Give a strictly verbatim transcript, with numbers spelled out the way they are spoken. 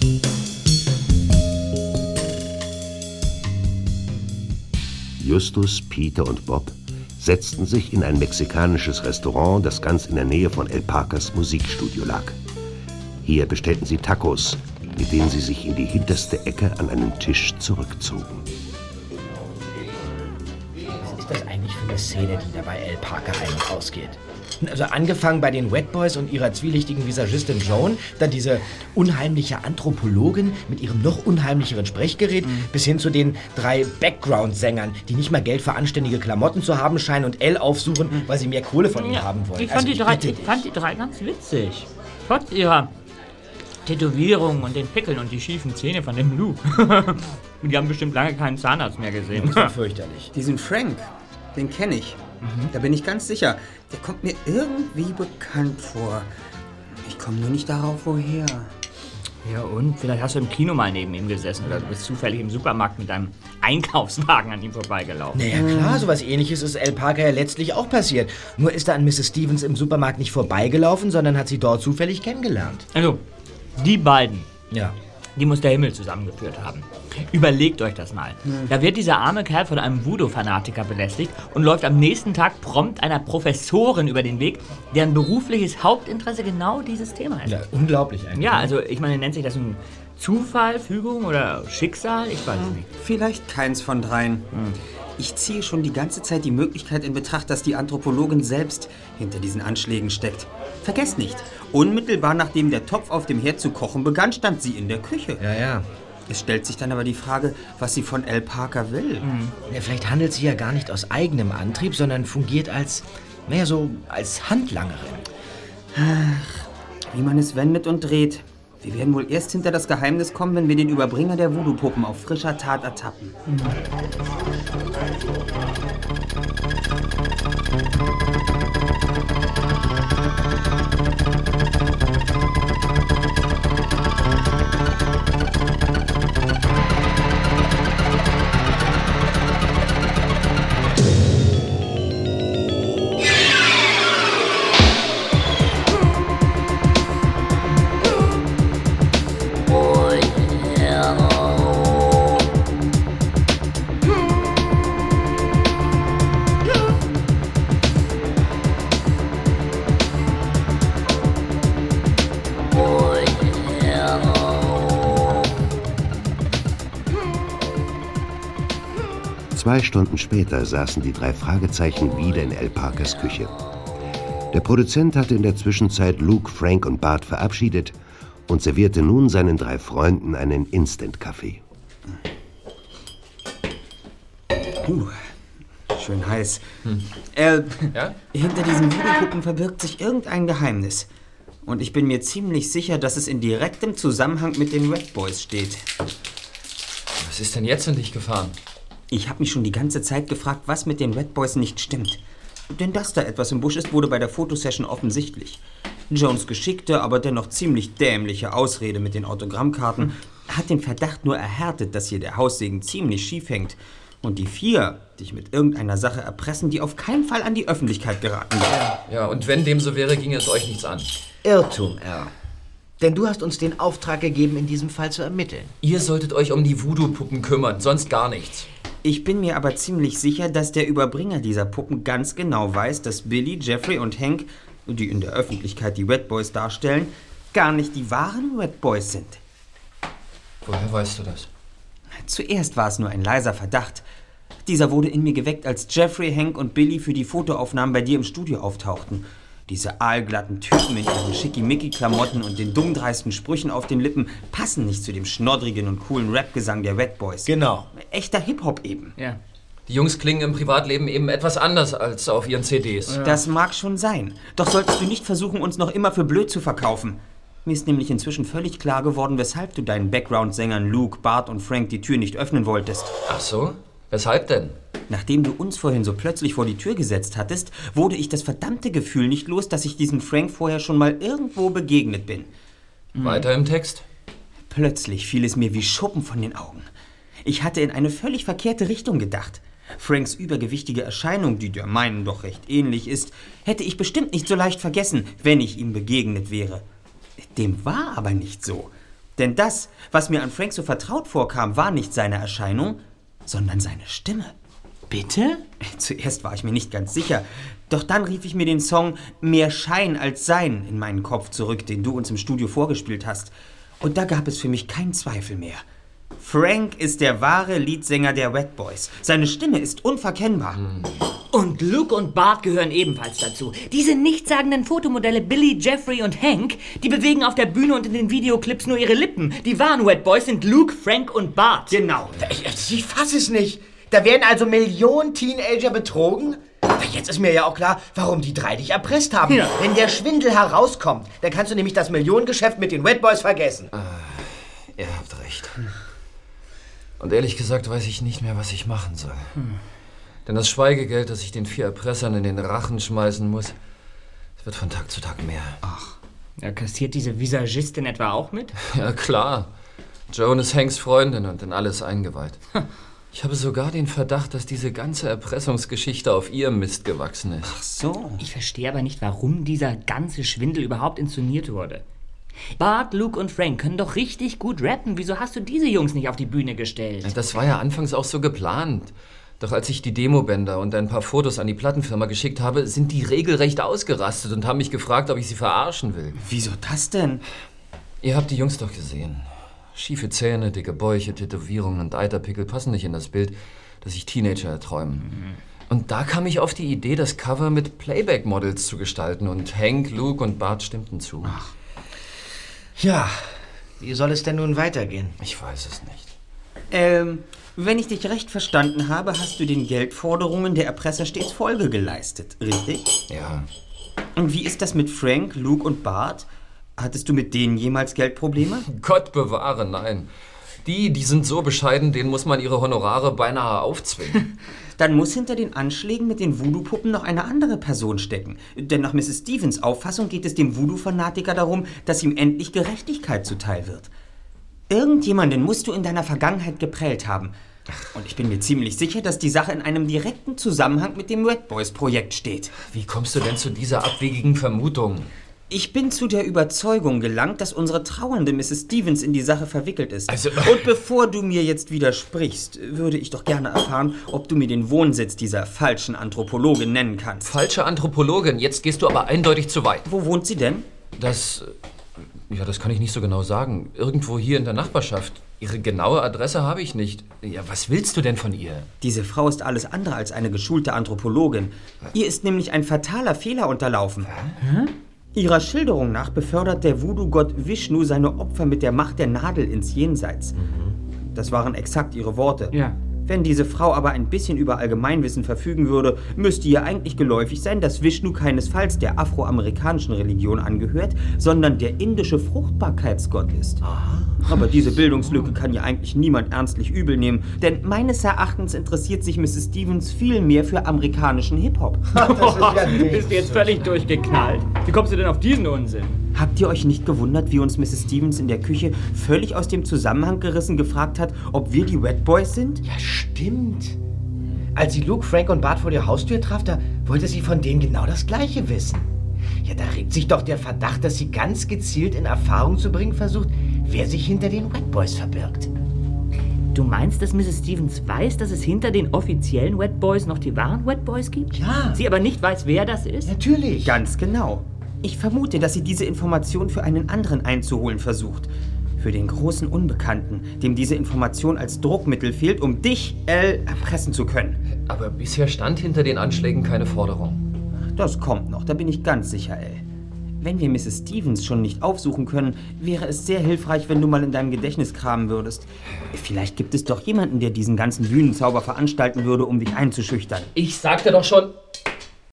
Justus, Peter und Bob setzten sich in ein mexikanisches Restaurant, das ganz in der Nähe von El Parkers Musikstudio lag. Hier bestellten sie Tacos, mit denen sie sich in die hinterste Ecke an einen Tisch zurückzogen. Was ist das eigentlich für eine Szene, die da bei El Parker ein- und ausgeht? Also angefangen bei den Wet Boys und ihrer zwielichtigen Visagistin Joan, dann diese unheimliche Anthropologin mit ihrem noch unheimlicheren Sprechgerät, mhm. bis hin zu den drei Background-Sängern, die nicht mal Geld für anständige Klamotten zu haben scheinen und Elle aufsuchen, mhm. weil sie mehr Kohle von ja, ihm haben wollen. Ich fand, also, die drei, ich fand die drei ganz witzig. Trotz ihrer Tätowierungen und den Pickeln und die schiefen Zähne von dem Luke. Die haben bestimmt lange keinen Zahnarzt mehr gesehen. Das war fürchterlich. Diesen Frank, den kenne ich. Mhm. Da bin ich ganz sicher. Der kommt mir irgendwie bekannt vor. Ich komme nur nicht darauf, woher. Ja und? Vielleicht hast du im Kino mal neben ihm gesessen oder du bist zufällig im Supermarkt mit deinem Einkaufswagen an ihm vorbeigelaufen. Naja klar, sowas Ähnliches ist El Parker ja letztlich auch passiert. Nur ist er an Misses Stevens im Supermarkt nicht vorbeigelaufen, sondern hat sie dort zufällig kennengelernt. Also, die beiden. Ja. Die muss der Himmel zusammengeführt haben. Überlegt euch das mal. Hm. Da wird dieser arme Kerl von einem Voodoo-Fanatiker belästigt und läuft am nächsten Tag prompt einer Professorin über den Weg, deren berufliches Hauptinteresse genau dieses Thema ist. Ja, unglaublich eigentlich. Ja, also ich meine, nennt sich das ein Zufall, Fügung oder Schicksal? Ich weiß es nicht. Vielleicht keins von dreien. Hm. Ich ziehe schon die ganze Zeit die Möglichkeit in Betracht, dass die Anthropologin selbst hinter diesen Anschlägen steckt. Vergesst nicht, unmittelbar nachdem der Topf auf dem Herd zu kochen begann, stand sie in der Küche. Ja, ja. Es stellt sich dann aber die Frage, was sie von El Parker will. Mhm. Ja, vielleicht handelt sie ja gar nicht aus eigenem Antrieb, sondern fungiert als, naja, so als Handlangerin. Ach, wie man es wendet und dreht. Wir werden wohl erst hinter das Geheimnis kommen, wenn wir den Überbringer der Voodoo-Puppen auf frischer Tat ertappen. Mhm. Zwei Stunden später saßen die drei Fragezeichen wieder in El Parkers Küche. Der Produzent hatte in der Zwischenzeit Luke, Frank und Bart verabschiedet und servierte nun seinen drei Freunden einen Instant-Kaffee. Uh, schön heiß. Hm. Äh, ja? Hinter diesen Voodoo-Puppen verbirgt sich irgendein Geheimnis. Und ich bin mir ziemlich sicher, dass es in direktem Zusammenhang mit den Red Boys steht. Was ist denn jetzt in dich gefahren? Ich habe mich schon die ganze Zeit gefragt, was mit den Red Boys nicht stimmt. Denn dass da etwas im Busch ist, wurde bei der Fotosession offensichtlich. Jones geschickte, aber dennoch ziemlich dämliche Ausrede mit den Autogrammkarten hm. hat den Verdacht nur erhärtet, dass hier der Haussegen ziemlich schief hängt. Und die vier dich mit irgendeiner Sache erpressen, die auf keinen Fall an die Öffentlichkeit geraten wird. Ja, und wenn dem so wäre, ginge es euch nichts an. Irrtum, R. Denn du hast uns den Auftrag gegeben, in diesem Fall zu ermitteln. Ihr solltet euch um die Voodoo-Puppen kümmern, sonst gar nichts. Ich bin mir aber ziemlich sicher, dass der Überbringer dieser Puppen ganz genau weiß, dass Billy, Jeffrey und Hank, die in der Öffentlichkeit die Red Boys darstellen, gar nicht die wahren Red Boys sind. Woher weißt du das? Zuerst war es nur ein leiser Verdacht. Dieser wurde in mir geweckt, als Jeffrey, Hank und Billy für die Fotoaufnahmen bei dir im Studio auftauchten. Diese aalglatten Typen mit ihren Schickimicki-Klamotten und den dummdreisten Sprüchen auf den Lippen passen nicht zu dem schnoddrigen und coolen Rap-Gesang der Red Boys. Genau. Echter Hip-Hop eben. Ja. Die Jungs klingen im Privatleben eben etwas anders als auf ihren C Ds. Ja. Das mag schon sein. Doch solltest du nicht versuchen, uns noch immer für blöd zu verkaufen. Mir ist nämlich inzwischen völlig klar geworden, weshalb du deinen Background-Sängern Luke, Bart und Frank die Tür nicht öffnen wolltest. Ach so? Weshalb denn? Nachdem du uns vorhin so plötzlich vor die Tür gesetzt hattest, wurde ich das verdammte Gefühl nicht los, dass ich diesem Frank vorher schon mal irgendwo begegnet bin. Weiter im Text? Plötzlich fiel es mir wie Schuppen von den Augen. Ich hatte in eine völlig verkehrte Richtung gedacht. Franks übergewichtige Erscheinung, die der meinen doch recht ähnlich ist, hätte ich bestimmt nicht so leicht vergessen, wenn ich ihm begegnet wäre. Dem war aber nicht so. Denn das, was mir an Frank so vertraut vorkam, war nicht seine Erscheinung, sondern seine Stimme. Bitte? Zuerst war ich mir nicht ganz sicher, doch dann rief ich mir den Song Mehr Schein als Sein in meinen Kopf zurück, den du uns im Studio vorgespielt hast. Und da gab es für mich keinen Zweifel mehr. Frank ist der wahre Leadsänger der Wet Boys. Seine Stimme ist unverkennbar. Hm. Und Luke und Bart gehören ebenfalls dazu. Diese nichtssagenden Fotomodelle Billy, Jeffrey und Hank, die bewegen auf der Bühne und in den Videoclips nur ihre Lippen. Die wahren Wet Boys sind Luke, Frank und Bart. Genau. Ich, ich fasse es nicht. Da werden also Millionen Teenager betrogen? Jetzt ist mir ja auch klar, warum die drei dich erpresst haben. Ja. Wenn der Schwindel herauskommt, dann kannst du nämlich das Millionengeschäft mit den Wet Boys vergessen. Äh, ihr habt recht. Und ehrlich gesagt weiß ich nicht mehr, was ich machen soll. Hm. Denn das Schweigegeld, das ich den vier Erpressern in den Rachen schmeißen muss, es wird von Tag zu Tag mehr. Ach, ja, kassiert diese Visagistin etwa auch mit? Ja, klar. Joan ist Hanks Freundin und in alles eingeweiht. Hm. Ich habe sogar den Verdacht, dass diese ganze Erpressungsgeschichte auf ihrem Mist gewachsen ist. Ach so. Ich verstehe aber nicht, warum dieser ganze Schwindel überhaupt inszeniert wurde. Bart, Luke und Frank können doch richtig gut rappen. Wieso hast du diese Jungs nicht auf die Bühne gestellt? Ja, das war ja anfangs auch so geplant. Doch als ich die Demobänder und ein paar Fotos an die Plattenfirma geschickt habe, sind die regelrecht ausgerastet und haben mich gefragt, ob ich sie verarschen will. Wieso das denn? Ihr habt die Jungs doch gesehen. Schiefe Zähne, dicke Bäuche, Tätowierungen und Eiterpickel passen nicht in das Bild, das sich Teenager erträumen. Mhm. Und da kam ich auf die Idee, das Cover mit Playback-Models zu gestalten. Und Hank, Luke und Bart stimmten zu. Ach. Ja, wie soll es denn nun weitergehen? Ich weiß es nicht. Ähm, wenn ich dich recht verstanden habe, hast du den Geldforderungen der Erpresser stets Folge geleistet, richtig? Ja. Und wie ist das mit Frank, Luke und Bart? Hattest du mit denen jemals Geldprobleme? Gott bewahre, nein. Die, die sind so bescheiden, denen muss man ihre Honorare beinahe aufzwingen. Dann muss hinter den Anschlägen mit den Voodoo-Puppen noch eine andere Person stecken. Denn nach Misses Stevens Auffassung geht es dem Voodoo-Fanatiker darum, dass ihm endlich Gerechtigkeit zuteil wird. Irgendjemanden musst du in deiner Vergangenheit geprellt haben. Und ich bin mir ziemlich sicher, dass die Sache in einem direkten Zusammenhang mit dem Wet Boys-Projekt steht. Wie kommst du denn zu dieser abwegigen Vermutung? Ich bin zu der Überzeugung gelangt, dass unsere trauernde Misses Stevens in die Sache verwickelt ist. Also, und bevor du mir jetzt widersprichst, würde ich doch gerne erfahren, ob du mir den Wohnsitz dieser falschen Anthropologin nennen kannst. Falsche Anthropologin? Jetzt gehst du aber eindeutig zu weit. Wo wohnt sie denn? Das... Ja, das kann ich nicht so genau sagen. Irgendwo hier in der Nachbarschaft. Ihre genaue Adresse habe ich nicht. Ja, was willst du denn von ihr? Diese Frau ist alles andere als eine geschulte Anthropologin. Ihr ist nämlich ein fataler Fehler unterlaufen. Hä? Ihrer Schilderung nach befördert der Voodoo-Gott Vishnu seine Opfer mit der Macht der Nadel ins Jenseits. Mhm. Das waren exakt ihre Worte. Ja. Wenn diese Frau aber ein bisschen über Allgemeinwissen verfügen würde, müsste ihr eigentlich geläufig sein, dass Vishnu keinesfalls der afroamerikanischen Religion angehört, sondern der indische Fruchtbarkeitsgott ist. Aha. Aber diese Bildungslücke kann ja eigentlich niemand ernstlich übel nehmen, denn meines Erachtens interessiert sich Misses Stevens viel mehr für amerikanischen Hip-Hop. Das ist ja nicht. Bist du jetzt völlig durchgeknallt? Wie kommst du denn auf diesen Unsinn? Habt ihr euch nicht gewundert, wie uns Misses Stevens in der Küche völlig aus dem Zusammenhang gerissen gefragt hat, ob wir die Wet Boys sind? Ja, stimmt. Als sie Luke, Frank und Bart vor der Haustür traf, da wollte sie von denen genau das Gleiche wissen. Ja, da regt sich doch der Verdacht, dass sie ganz gezielt in Erfahrung zu bringen versucht, wer sich hinter den Wet Boys verbirgt. Du meinst, dass Misses Stevens weiß, dass es hinter den offiziellen Wet Boys noch die wahren Wet Boys gibt? Ja. Sie aber nicht weiß, wer das ist? Natürlich. Ganz genau. Ich vermute, dass sie diese Information für einen anderen einzuholen versucht. Für den großen Unbekannten, dem diese Information als Druckmittel fehlt, um dich, Al, erpressen zu können. Aber bisher stand hinter den Anschlägen keine Forderung. Das kommt noch, da bin ich ganz sicher, Al. Wenn wir Misses Stevens schon nicht aufsuchen können, wäre es sehr hilfreich, wenn du mal in deinem Gedächtnis kramen würdest. Vielleicht gibt es doch jemanden, der diesen ganzen Bühnenzauber veranstalten würde, um dich einzuschüchtern. Ich sagte doch schon...